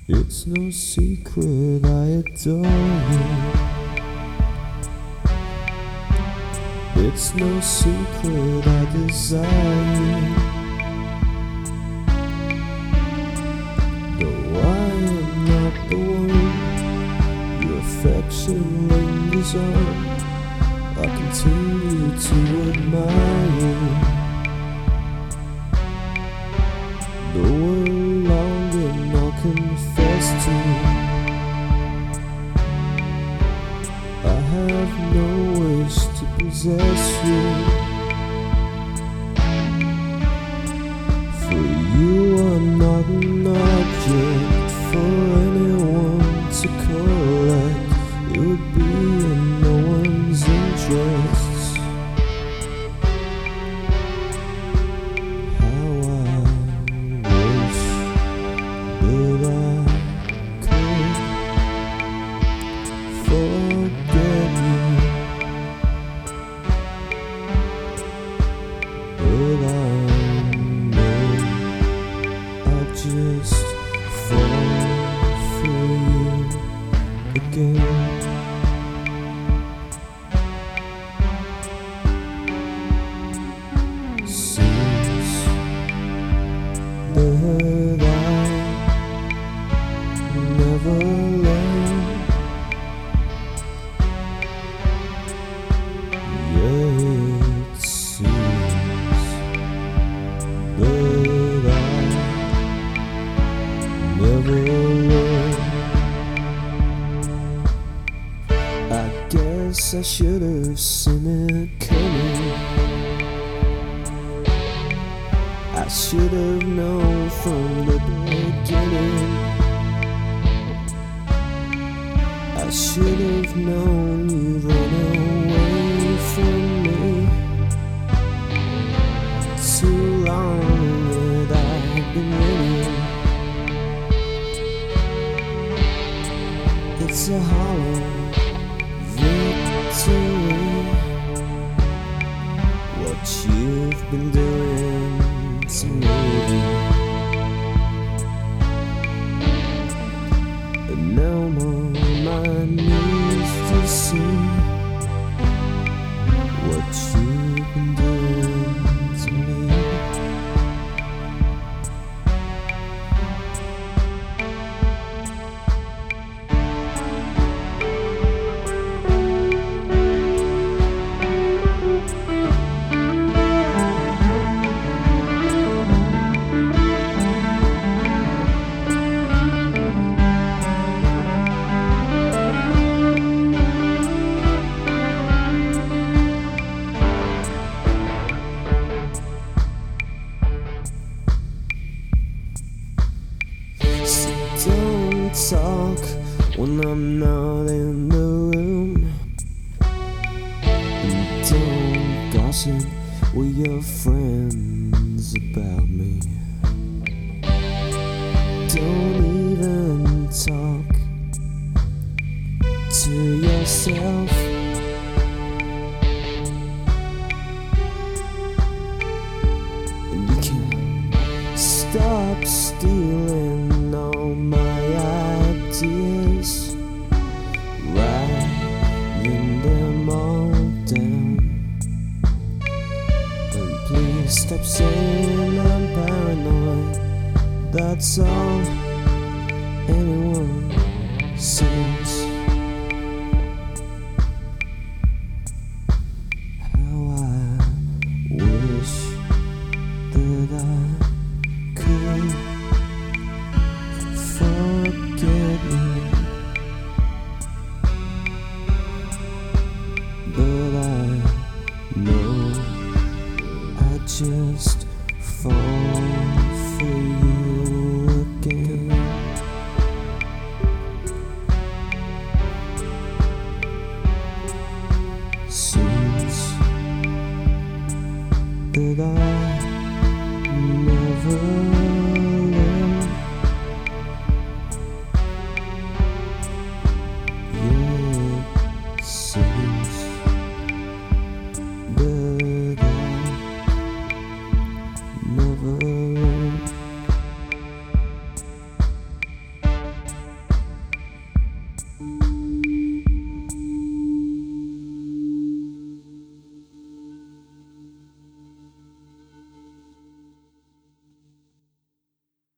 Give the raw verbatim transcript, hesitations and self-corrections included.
It's no secret I adore you. It's no secret I desire you. Though I am not the one your affection lingers on, I continue to admire you. Though we're longing, I'll confess to I have no wish to possess you. For you are not an object for anyone to collect. It would be in no one's interests. How I wish that I could forget you, but I know I'll just fall for you again. Seems that I never learned. Yeah, it seems that I never learned. I guess I should have seen it coming. I should have known from the beginning. I should have known you'd run away from me. Too long that I've been waiting. It's a hollow victory, what you've been doing to me. And now I'm on my knees to see what you've been doing to me. So don't talk when I'm not in the room, and don't gossip with your friends about me. Don't even talk to yourself. And you can't stop stealing all my ideas, writing them all down. And please stop saying I'm paranoid. That's all anyone says. How I wish that I